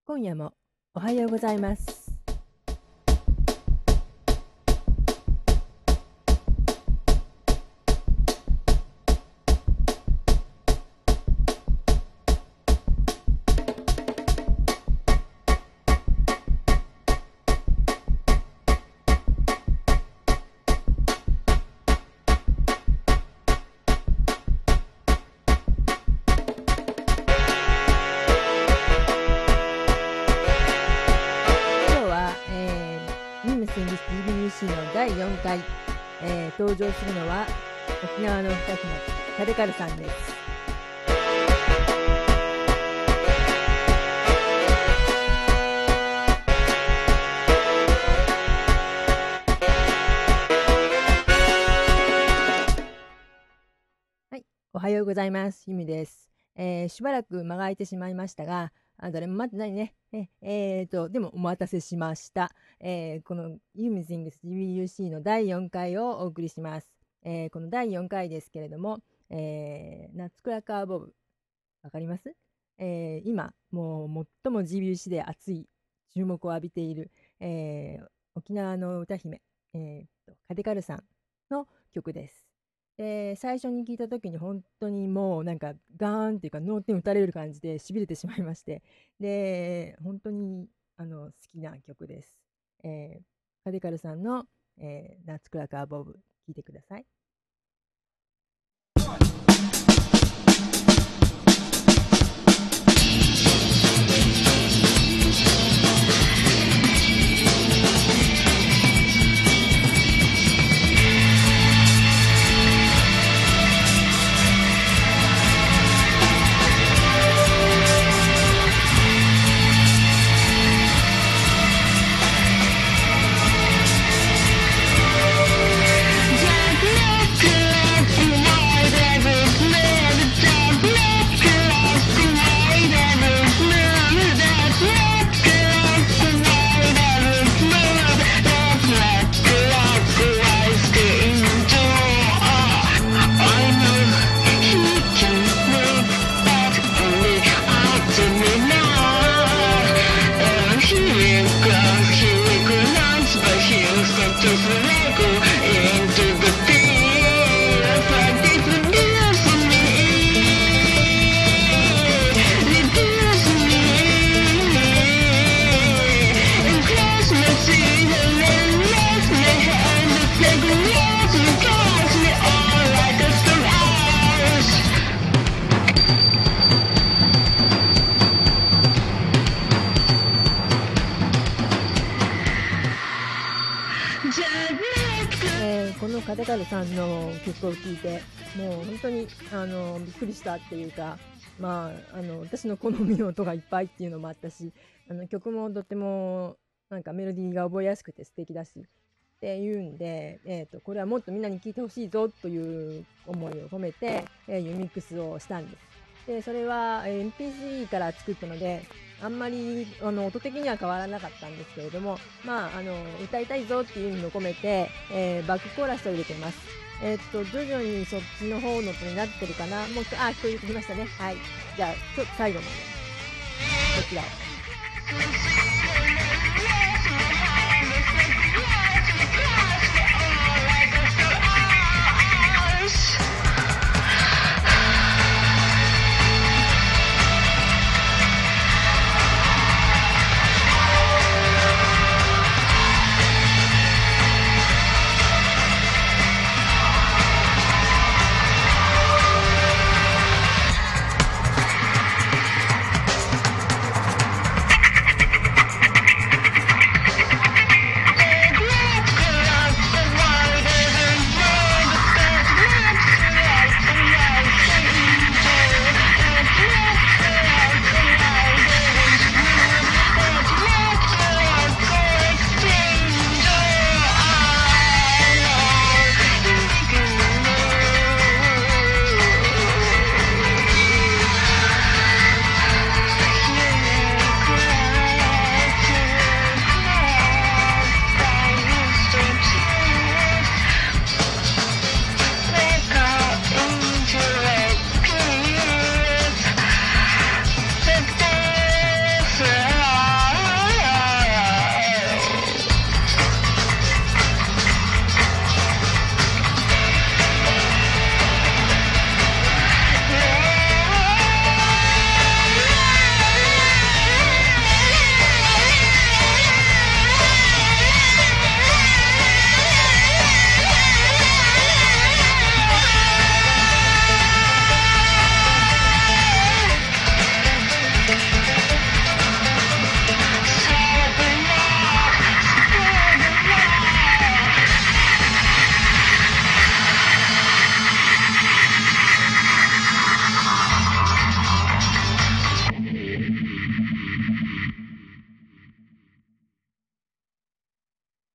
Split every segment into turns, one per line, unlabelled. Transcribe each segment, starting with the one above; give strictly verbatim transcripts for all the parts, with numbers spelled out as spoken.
今夜もおはようございます。ジービーユーシー のだいよんかい、えー、登場するのは沖縄の歌姫カデカルさんです。はい、おはようございます。ゆみです。えー、しばらく間が空いてしまいましたが、あ、誰も待ってないね。え、えーと、でもお待たせしました。えー、このユーミズイングス ジービーユーシー のだいよんかいをお送りします。えー、このだいよんかいですけれども、えー、ナッツクラッカーボブ、わかります？えー、今、もう最も ジービーユーシー で熱い注目を浴びている、えー、沖縄の歌姫、えーと、カデカルさんの曲です。で、最初に聞いた時に本当にもうなんかガーンっていうか脳天打たれる感じでしびれてしまいまして、で、本当にあの好きな曲です。えー、カデカルさんの、えー、ナッツクラッカーボブ、聴いてください。えー、このカデカルさんの曲を聴いてもう本当にあのびっくりしたっていうか、まあ、あの私の好みの音がいっぱいっていうのもあったし、あの曲もとってもなんかメロディーが覚えやすくて素敵だしっていうんで、えーと、これはもっとみんなに聴いてほしいぞという思いを込めて、えー、ユミックスをしたんです。でそれは エムピースリー から作ったのであんまりあの音的には変わらなかったんですけれども、まあ、あの歌いたいぞっていう意味を込めて、えー、バックコーラスを入れてます。えー、っと徐々にそっちの方の音になってるかな。もうあ聞こえてきましたね。はい、じゃあちょっと最後までこちらを。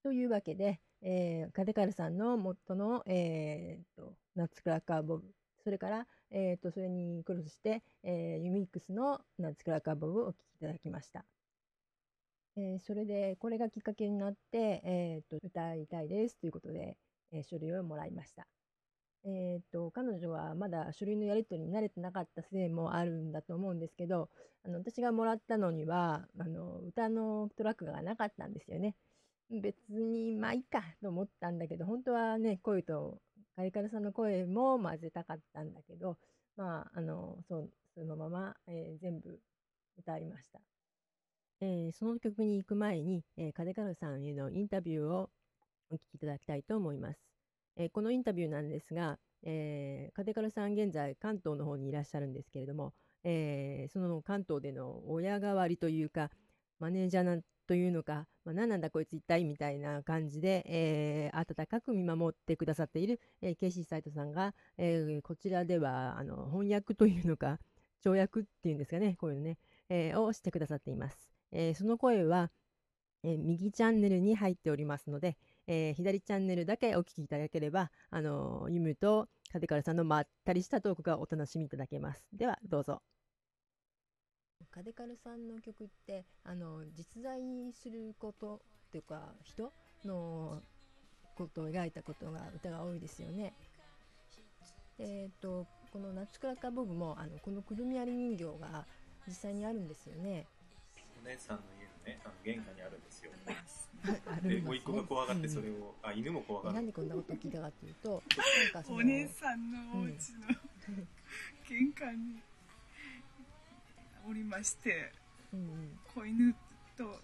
というわけで、えー、カデカルさんの元の、えー、とナッツクラッカーボブ、それから、えー、とそれにクロスして、えー、ユミックスのナッツクラッカーボブをお聴きいただきました。えー、それでこれがきっかけになって、えー、と歌いたいですということで、えー、書類をもらいました。えー、と彼女はまだ書類のやり取りに慣れてなかったせいもあるんだと思うんですけど、あの私がもらったのにはあの歌のトラックがなかったんですよね。別にまあいいかと思ったんだけど、本当はね、声とカリカルさんの声も混ぜたかったんだけど、まああのそうそのまま、えー全部歌いました。えーその曲に行く前に、えーカデカルさんへのインタビューをお聞きいただきたいと思います。えーこのインタビューなんですが、えーカデカルさん現在関東の方にいらっしゃるんですけれども、えーその関東での親代わりというか、マネージャーなんというのか、まあ、何なんだこいつ一体みたいな感じで、えー温かく見守ってくださっている、えーケイシーサイトさんが、えーこちらではあの翻訳というのか、跳躍っていうんですかね、こういうのね、えーをしてくださっています。えーその声は、えー右チャンネルに入っておりますので、えー左チャンネルだけお聞きいただければ、あのーユムとカデカルさんのまったりしたトークがお楽しみいただけます。ではどうぞ。カデカルさんの曲ってあの実在することっていうか人のことを描いたことが歌が多いですよね。えっ、とこのナッツクラッカーボブもあのこのくるみ割り人形が実際にあるんですよね。
お姉さんの家のね、あの玄関にあるんですよ。
あるんですね。
で、甥っ子が怖がってそれを、うん、あ、犬も怖がる。
なんでこんなことを聞いたかっていうと、なんかその
お姉さんのお家の玄関におりまして、うんうん、子犬と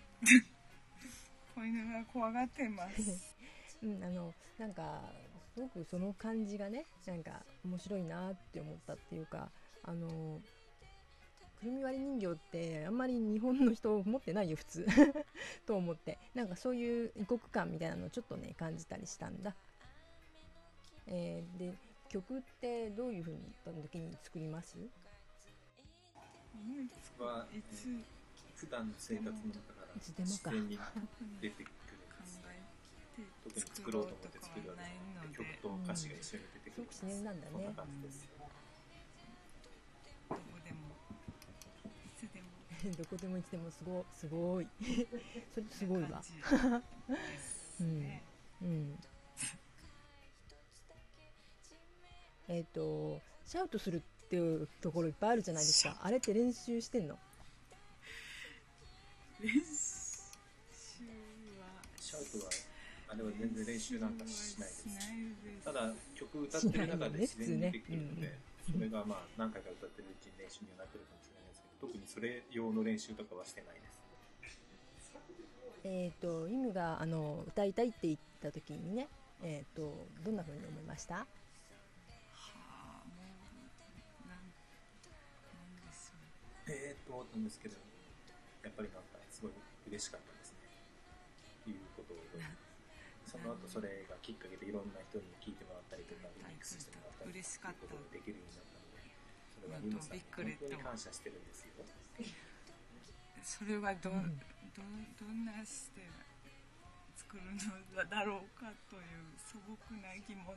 子犬が怖がってます。
うん、あのなんかすごくその感じがね、なんか面白いなって思ったっていうか、あのくるみ割り人形ってあんまり日本の人持ってないよ普通と思って、なんかそういう異国感みたいなのをちょっとね感じたりしたんだ。えー、で曲ってどういう風に時に作ります？
はいつ普段の生活の中から自然に出てくるんです。特に作ろうと思って作るわけじゃなくて、曲と歌詞が一緒に出てくる、うん、
すごく自然なんだね。
そんな感じです。
どこでもいつでも
どこでもいつでもすごすごいそれすごいわうんうんえっ、ー、とシャウトするっていうところいっぱいあるじゃないですか。あれって練習してんの？
練習は
シャウトはあれは全然練習なんかしないです。ただ曲歌ってる中で自然に出てくるので、ねうん、それがまあ何回か歌ってるうちに練習にはなってるかもしれないですけど、特にそれ用の練習とかはしてないです。
えっ、ー、とイムがあの歌いたいって言った時にね、えっ、ー、とどんな風に思いました？
えーと思ったんですけど、やっぱりなんかすごい嬉しかったですね。いうことを覚えてます。その後それがきっかけでいろんな人に聞いてもらったりとかリミックスしてもらったりということができるようになったので、それはユムさんに本当に感謝してるんですよ。
それは ど, ど, どんなして作るのだろうかという素朴な疑問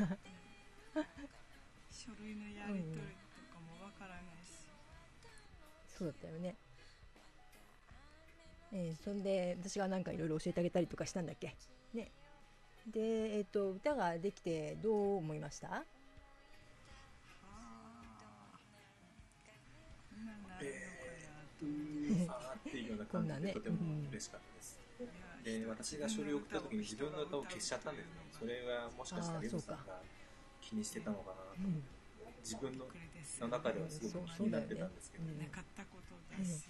書類のやり取りとかもわからないし、
うん、そうだったよね。えー、そんで私がなんかいろいろ教えてあげたりとかしたんだっけね。で、えー、と歌ができてどう思いました？
あーっていうような感じでとても嬉しかったです。で、私が書類を送った時に自分の歌を消しちゃったんですね。それはもしかしたらユムさんが気にしてたのかなと、うん、自分の中ではすごく気になってたんですけど、
なかったことだし、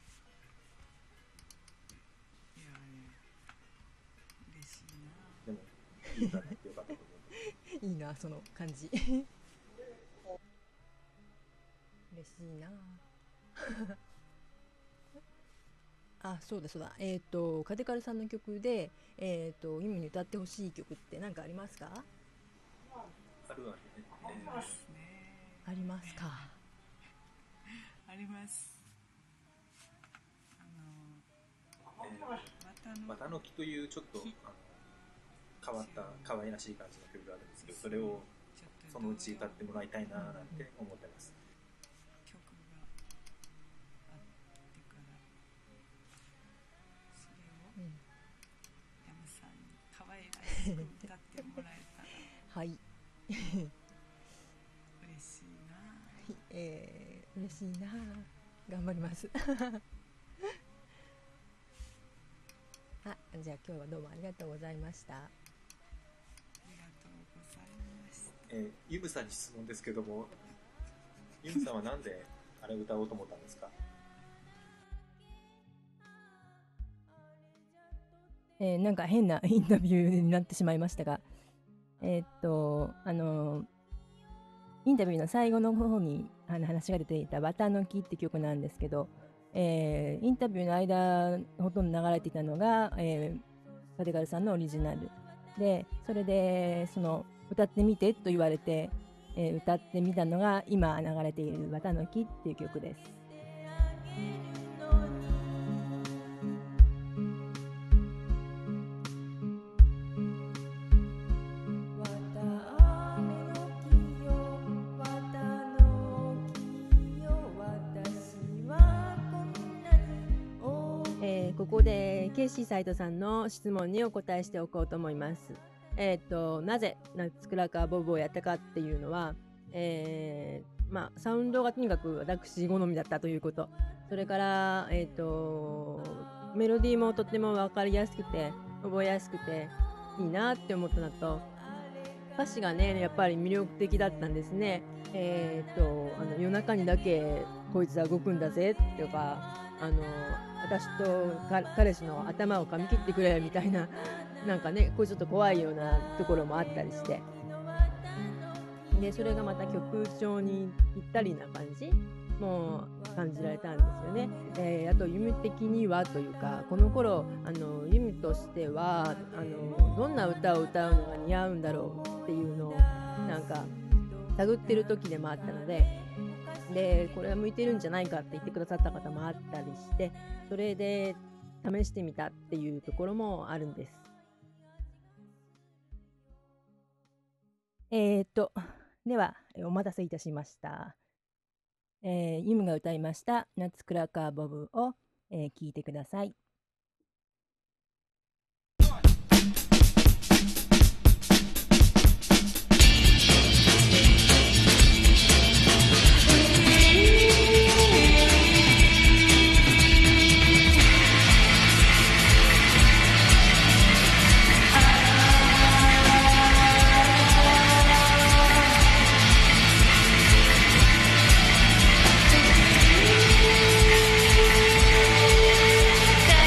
いやいや嬉しいな。
でもいい歌になってよかったと思います。
いいなその感じ嬉しいなあ、そうだそうだ。えっ、ー、とカデカルさんの曲で、えっ、ー、と今に歌ってほしい曲って何かありますか？
あるわね。
ありますね。
ありますか。
あります。あの、えー、綿
綿の木というちょっとあの変わった可愛らしい感じの曲があるんですけど、それをそのうち歌ってもらいたいななんて思ってます。
曲があってからそれを山さんに可愛らしく歌ってもらえたら
はい
嬉しいな。
えー、嬉しいな。頑張りますあ、じゃあ今日はどうもありがとうございました。
ありがとうございました。
えー、ユムさんに質問ですけども、ユムさんはなんであれを歌おうと思ったんですか？
えー、なんか変なインタビューになってしまいましたが、えー、っとあのインタビューの最後の方にあの話が出ていた綿の木って曲なんですけど、えー、インタビューの間ほとんど流れていたのが、えー、カテカルさんのオリジナルで、それでその歌ってみてと言われて、えー、歌ってみたのが今流れている綿の木っていう曲です。ここでケイシー斉藤さんの質問にお答えしておこうと思います。えっとなぜナッツクラッカーボブをやったかっていうのは、えー、まあサウンドがとにかく私好みだったということ、それからえっとメロディーもとっても分かりやすくて覚えやすくていいなって思ったのと、歌詞がねやっぱり魅力的だったんですね。えっとあの夜中にだけこいつは動くんだぜとか、あの私と彼氏の頭を噛み切ってくれみたいな、なんかねこうちょっと怖いようなところもあったりして、でそれがまた曲調にぴったりな感じも感じられたんですよね。えー、あとユミ的にはというか、この頃あのユミとしてはあのどんな歌を歌うのが似合うんだろうっていうのをなんか探ってる時でもあったので、でこれは向いてるんじゃないかって言ってくださった方もあったりして、それで試してみたっていうところもあるんです。えー、っとではお待たせいたしました。えー、ユムが歌いましたナッツクラッカーボブを、えー、聞いてください。
「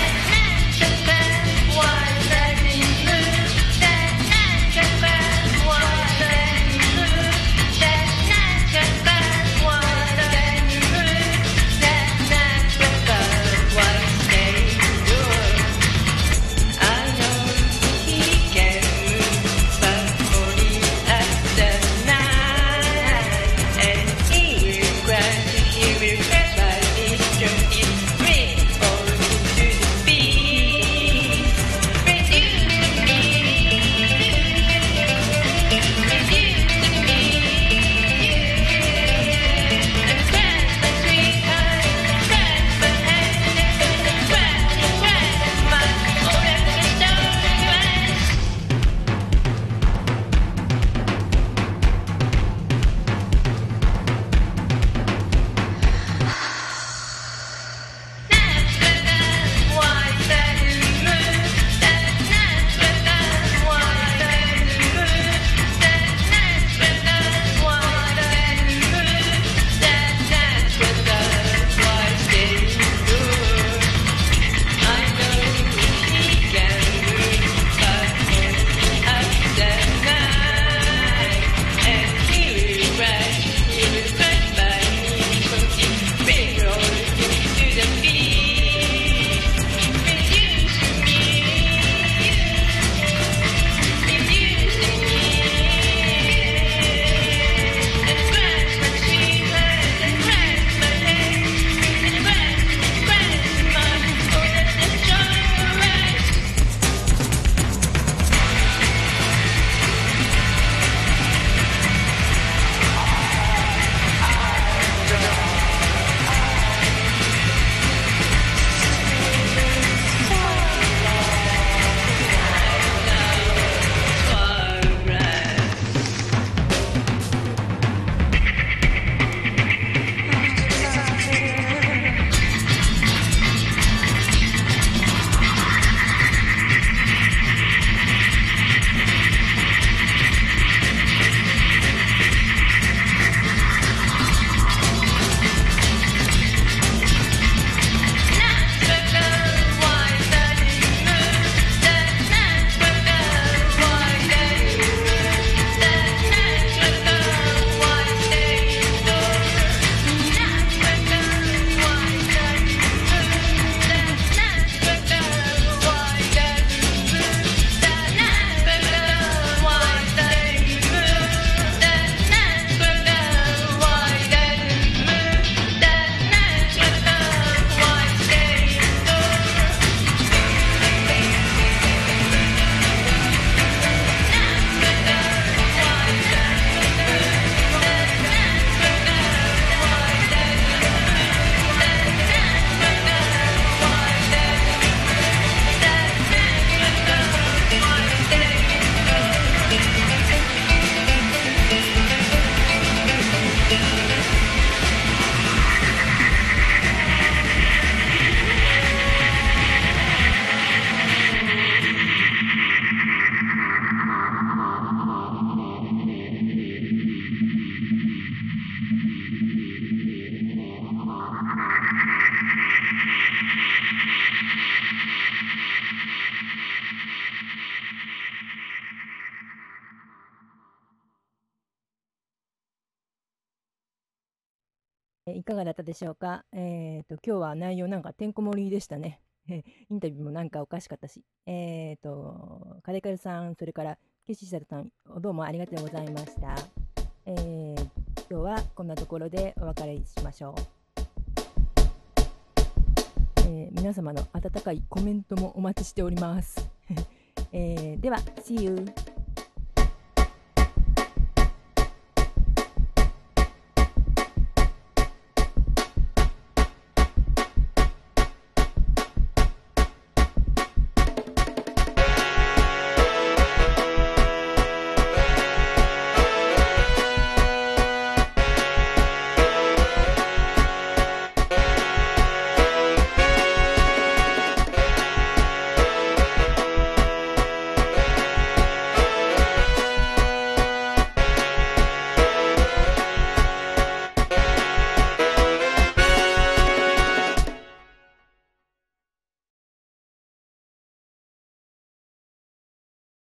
えいかがだったでしょうか。えっと、今日は内容なんかてんこ盛りでしたね。インタビューもなんかおかしかったし。えっと、カレカルさん、それからケシサルさん、どうもありがとうございました。えー、今日はこんなところでお別れしましょう。えー、皆様の温かいコメントもお待ちしております。えー、では、See you!